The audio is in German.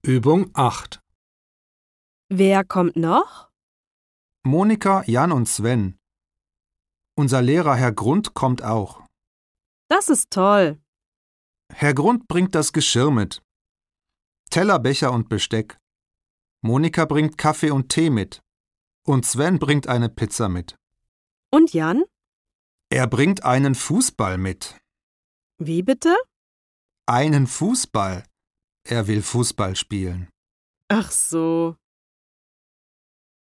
Übung 8. Wer kommt noch? Monika, Jan und Sven. Unser Lehrer Herr Grund kommt auch. Das ist toll. Herr Grund bringt das Geschirr mit. Teller, Becher und Besteck. Monika bringt Kaffee und Tee mit. Und Sven bringt eine Pizza mit. Und Jan? Er bringt einen Fußball mit. Wie bitte? Einen Fußball. Er will Fußball spielen. Ach so.